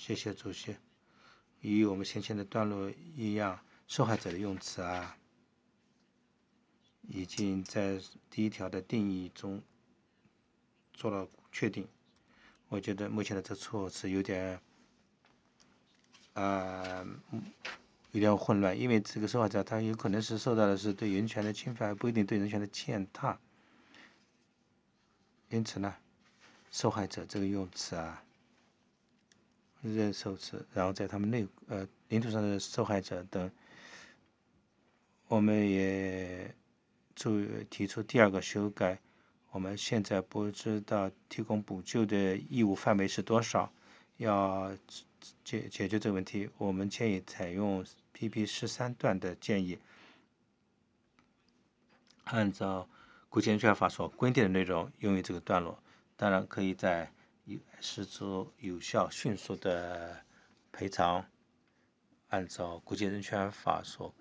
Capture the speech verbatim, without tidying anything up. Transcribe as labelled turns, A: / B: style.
A: 谢谢主席。与我们先前的段落一样，受害者的用词啊，已经在第一条的定义中做了确定。我觉得目前的这措辞有点呃有点混乱，因为这个受害者他有可能是受到的是对人权的侵犯，不一定对人权的践踏。因此呢，受害者这个用词啊，认受词，然后在他们内呃领土上的受害者等，我们也注提出第二个修改。我们现在不知道提供补救的义务范围是多少，要解解决这个问题，我们建议采用 P P 十三段的建议，按照国际人权法所规定的内容用于这个段落。当然，可以在实足有效、迅速的赔偿，按照国际人权法所